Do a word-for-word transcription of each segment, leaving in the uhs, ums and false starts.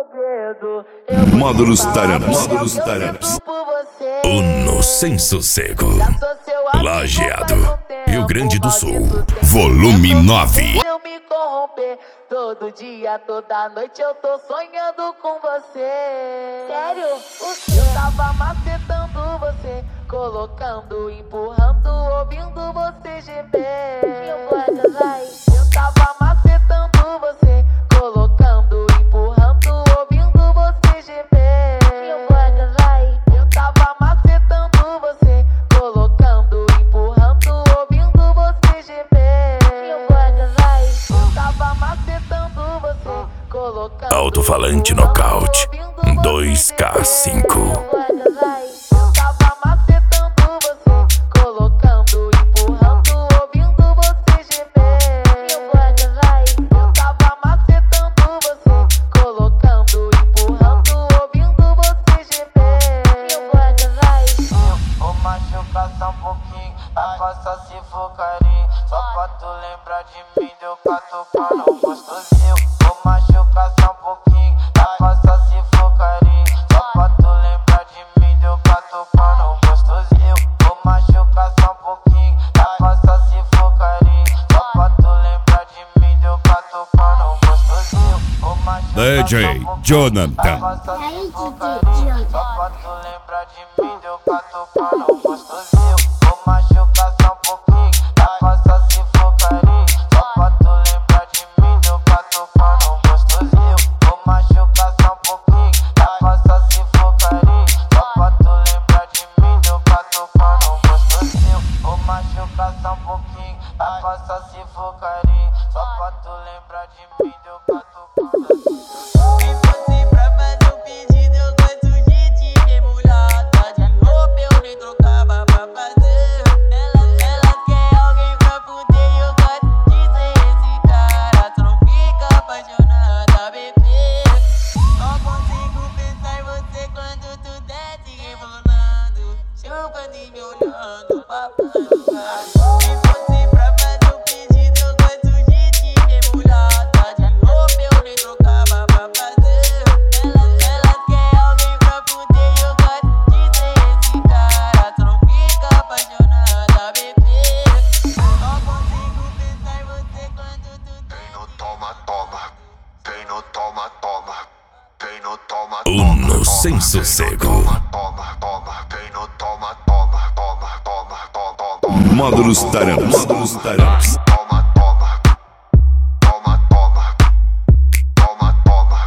Módulos Taranos. Módulos Taranos. Uno sem sossego. Lajeado, Rio Grande do Sul. Volume nove. Eu me corromper. Todo dia, toda noite eu tô sonhando com você. Sério? Eu tava macetando você, colocando, empurrando, ouvindo você gemer. Eu vou vai. Eu tava macetando você, colocando, empurrando, ouvindo você gemer. Eu vou vai. Eu tava macetando você, colocando, empurrando, ouvindo você gemer. Eu vou vai. Eu tava macetando você, colocando. Alto-falante nocaute dois K cinco. Faça se for carinho, só pra tu lembrar de mim. Deu catucar no gostosinho. Vou machucar só um pouquinho. Faça se for carinho, só pra tu lembrar de mim. Deu catucar no gostosinho. Vou machucar só um pouquinho. Faça se for carinho, só pra tu lembrar de mim. Deu catucar no gostosinho. Vou machucar D J Jonathan. Faça se for carinho, só pra tu lembrar de mim. Deu catucar no gostosinho. Vou machucar só um pouquinho. Faça se for carinho, só pra tu lembrar de mim. Deu catucar no gostosinho. Vou machucar só um pouquinho. Faça se for carinho, só pra tu lembrar de mim. Deu catucar no gostosinho. Vou machucar só um pouquinho. Faça se for carinho, só pra tu lembrar de mim. Deu catucar. Se fosse pra fazer um pedido, eu gosto de te mergulhar. Tá de roupa, eu nem trocava pra fazer. Elas, elas querem alguém pra fuder, eu gosto de ser esse cara. Tu não fica apaixonada, bebê. Só consigo pensar em você quando tu desce rebolando, chupando e me olhando, papando, cara. Se fosse pra fazer um pedido, eu gosto de te mergulhar. Tá de roupa, eu nem trocava pra fazer. Elas, elas querem alguém pra fuder, eu gosto de ser esse cara. Tu não fica apaixonada, bebê. Só consigo pensar em você quando tu Quem não toma, toma. Quem não toma, toma. Quem não toma, toma. Uno sem sossego. Toma, toma, toma. Quem não toma, toma, toma, toma, toma, toma. Módulos Taranos. Módulos Taranos. Toma, toma. Toma, toma. Toma, toma.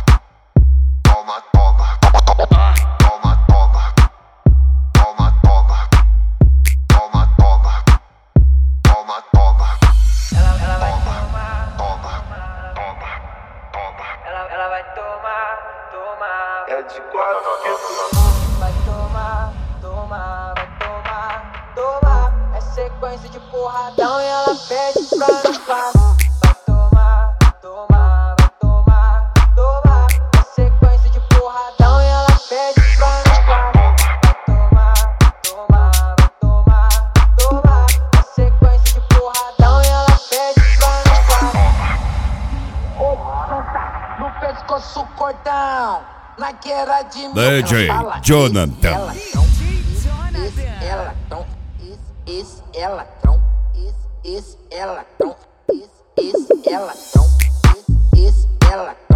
Toma, toma. Toma, toma. Toma, toma. Toma, toma. Toma, toma. Ela, ela vai Toma, tomar, toma, toma, toma. ela, ela vai tomar, tomar. É de quatro que eu Vai tomar, tomar, vai tomar, tomar. É sequência de porradão e ela pede pra não parar. Vai tomar, tomar, vai tomar, tomar. É sequência de porradão e ela pede pra não parar. Vai tomar, tomar, vai tomar, tomar. É sequência de porradão e ela pede pra não parar. No pescoço cordão, na guerra de mim. D J Jonathan. Ela tão, isso, isso, ela tão, isso, isso, ela tão, isso, isso, ela tão, isso, isso, ela